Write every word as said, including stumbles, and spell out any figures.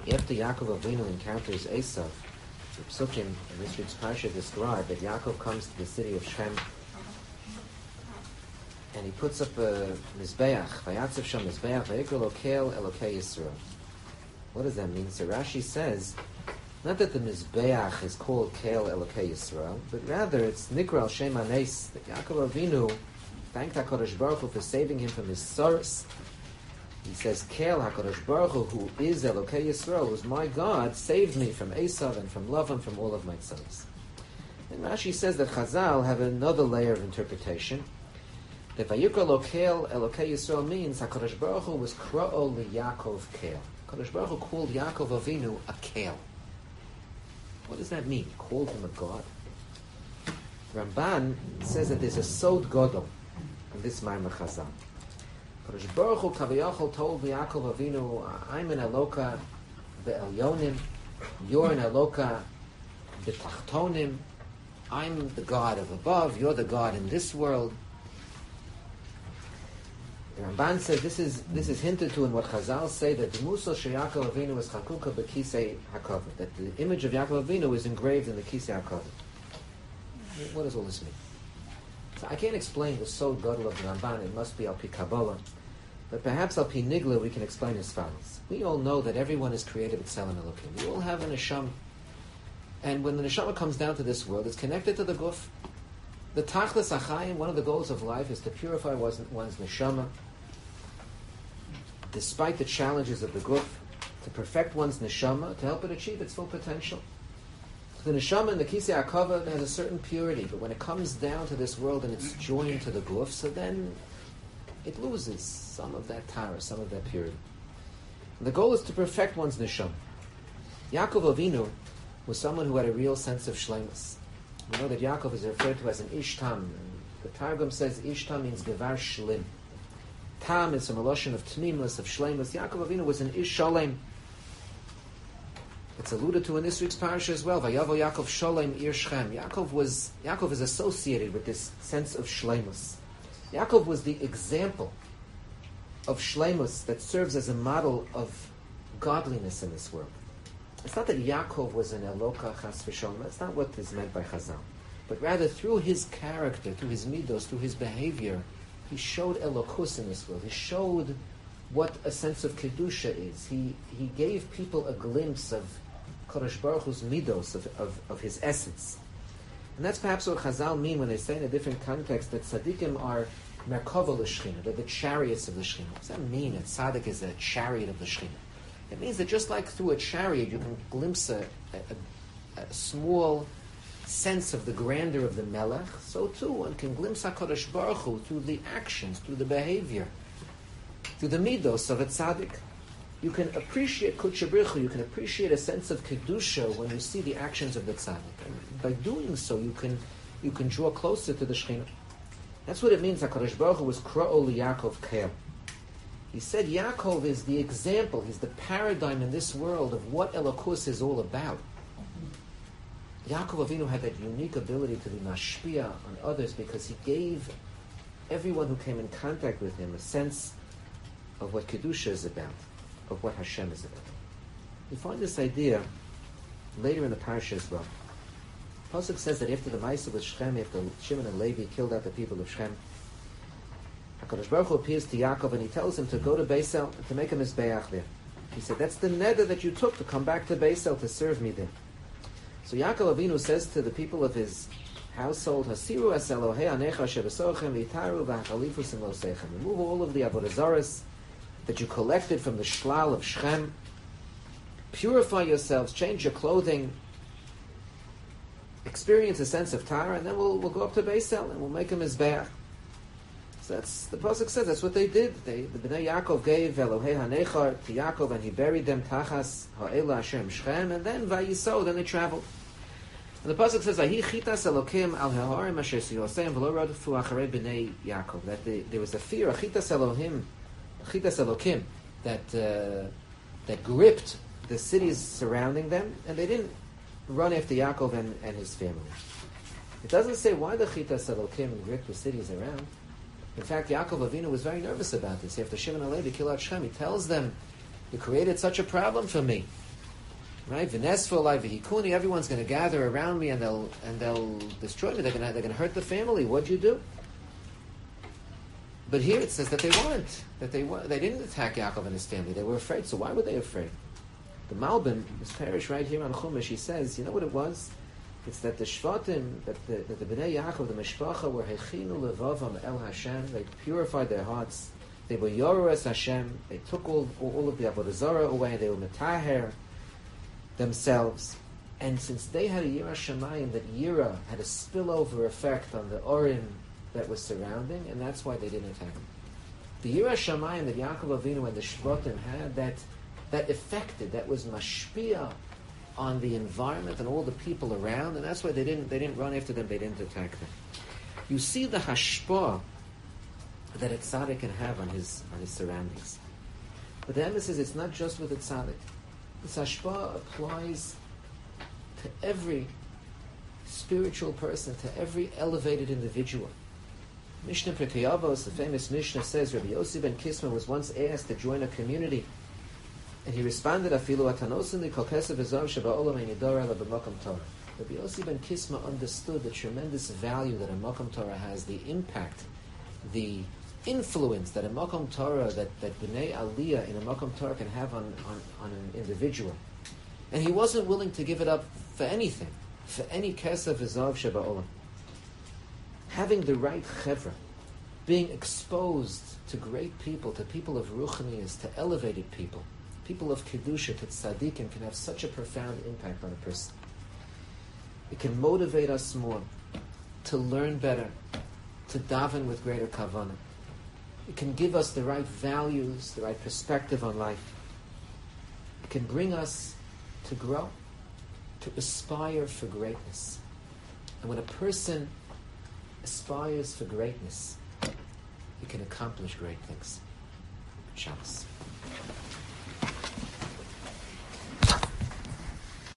After Yaakov Avinu encounters Esav, the Psukim in this week's Parsha describe that Yaakov comes to the city of Shem and he puts up a Mizbeach, Vayatzav Shem Mizbeach, Vayikra Lokel Elokei Yisrael. What does that mean? So Rashi says, not that the Mizbeach is called Kel Elokei Yisrael, but rather it's Nikra al Shem Anes, that Yaakov Avinu thanked HaKadosh Baruch Hu for saving him from his sorrows. He says, Kel HaKadosh Baruch Hu, who is Elokei Yisrael, who's my God, saved me from Esav and from Lavan, from all of my sons. And Rashi says that Chazal have another layer of interpretation, that Vayikra Lokel Elokei Yisrael means HaKadosh Baruch Hu was Kra'o LeYaakov Kel. HaKadosh Baruch Hu called Yaakov Avinu a Kel. What does that mean? He called him a God. Ramban says that there's a Sod Godol in this Maimar Chazal. HaKadosh Baruch Hu Kaviyachol told Yaakov Avinu, I'm an Eloka Be'elyonim, you're an Eloka Be'tachtonim, I'm the God of above, you're the God in this world. The Ramban says this is this is hinted to in what Chazal say, that the Musa Sheyakov Avinu is Chakuka B'Kisei HaKavod, that the image of Yaakov Avinu is engraved in the Kisei HaKavod. What does all this mean? So I can't explain the Sod Gadol of the Ramban, it must be Al Pi Kabbalah, but perhaps Al Pi Nigla we can explain as follows. We all know that everyone is created with Tzelem Elokim. We all have a neshama. And when the neshama comes down to this world, it's connected to the guf. The Tachlis HaChaim, one of the goals of life, is to purify one's, one's neshama, despite the challenges of the guf, to perfect one's neshama, to help it achieve its full potential. So the neshama in the Kisei HaKavod has a certain purity, but when it comes down to this world and it's joined to the guf, so then it loses some of that tara, some of that purity. And the goal is to perfect one's neshama. Yaakov Avinu was someone who had a real sense of shleimus. We know that Yaakov is referred to as an Ishtam. The Targum says Ishtam means Gevar Shlim. Tam is from a lotion of tmimus, of shleimus. Yaakov Avinu was an Ish Sholem. It's alluded to in this week's parasha as well. Vayavo Yaakov Sholem Ir Shchem. Yaakov was Yaakov is associated with this sense of shleimus. Yaakov was the example of shleimus that serves as a model of godliness in this world. It's not that Yaakov was an Eloka Chas V'Sholem. That's not what is meant by Chazal. But rather, through his character, through his midos, through his behavior, he showed Elokus in this world. He showed what a sense of Kedusha is. He he gave people a glimpse of Kadosh Baruch Hu's midos, of, of, of his essence. And that's perhaps what Chazal mean when they say in a different context that tzaddikim are merkava l'shchina, they're the chariots of the shchina. What does that mean that tzaddik is a chariot of the shchina? It means that just like through a chariot you can glimpse a, a, a small sense of the grandeur of the Melech, so too one can glimpse HaKadosh Baruch Hu through the actions, through the behavior, through the midos of a tzaddik. You can appreciate Kudsha B'richu, you can appreciate a sense of Kedusha when you see the actions of the tzaddik. And by doing so, you can you can draw closer to the Shekhinah. That's what it means HaKadosh Baruch Hu was Kra'o LeYaakov Kel. He said Yaakov is the example, he's the paradigm in this world of what Elokus is all about. Yaakov Avinu had that unique ability to be mashpia on others because he gave everyone who came in contact with him a sense of what Kedusha is about, of what Hashem is about. We find this idea later in the parasha as well. Pasuk says that after the Maisa with Shechem, after Shimon and Levi killed out the people of Shechem, HaKadosh Baruch Hu appears to Yaakov and he tells him to go to Beisel and to make a mizbeach there. He said, that's the neder that you took to come back to Beisel to serve me there. So Yaakov Avinu says to the people of his household, Hasiru es Elohei anecha shebesochem v'itaru v'hachalifus im losechem. Remove all of the avodah zaros that you collected from the shlal of Shechem. Purify yourselves, change your clothing, experience a sense of Tara, and then we'll we'll go up to Beisel and we'll make a mizbeach. So that's the pasuk says that's what they did. They the Bnei Yaakov gave Elohei Hanechar to Yaakov, and he buried them tachas ha'ela Hashem Shechem, and then vayiso. Then they traveled. And the pasuk says Vahi chitas Elokim al haharim asher siyoseim v'lo radafu acharei Bnei Yaakov. That the, there was a fear, a chitas Elohim, a chitas Elokim, that uh, that gripped the cities surrounding them, and they didn't run after Yaakov and, and his family. It doesn't say why the chitas Elokim gripped the cities around. In fact, Yaakov Avinu was very nervous about this. After Shimon and Levi kill out Shechem, he tells them, you created such a problem for me. Right? V'nesfo alai v'hikuni. Everyone's going to gather around me and they'll and they'll destroy me. They're going to they're going to hurt the family. What'd you do? But here it says that they weren't. That they were, they didn't attack Yaakov and his family. They were afraid. So why were they afraid? The Malbim, this parish right here on Chumash, he says, you know what it was? It's that the Shvatim, that the, that the Bnei Yaakov, the Mishpacha, were Hechinu Levavam El Hashem. They purified their hearts. They were Yoruas Hashem. They took all, all of the Avodah Zarah away. They were Metaher themselves. And since they had a Yira Shemayim, that Yira had a spillover effect on the Orim that was surrounding, and that's why they didn't attack him. The Yira Shemayim that Yaakov Avinu and the Shvatim had, that that affected, that was mashpia on the environment and all the people around, and that's why they didn't they didn't run after them, they didn't attack them. You see the hashpah that a tzaddik can have on his on his surroundings. But the emphasis, it's not just with a tzaddik. This hashpah applies to every spiritual person, to every elevated individual. Mishnah Pirkei Avos, the famous Mishnah, says Rabbi Yossi ben Kisma was once asked to join a community, and he responded, "Afilu atanosin li kol kesef v'zav sheba'olam ein yidor ela b'makom Torah." Rabbi Yossi ben Kisma understood the tremendous value that a makom Torah has, the impact, the influence that a makom Torah, that, that b'nei aliyah in a makom Torah can have on, on, on an individual. And he wasn't willing to give it up for anything, for any kesef v'zav sheba'olam. Having the right chevra, being exposed to great people, to people of ruchnius, to elevated people, people of kedusha, to tzaddikim, can have such a profound impact on a person. It can motivate us more to learn better, to daven with greater kavanah. It can give us the right values, the right perspective on life. It can bring us to grow, to aspire for greatness. And when a person aspires for greatness, he can accomplish great things. Shabbos.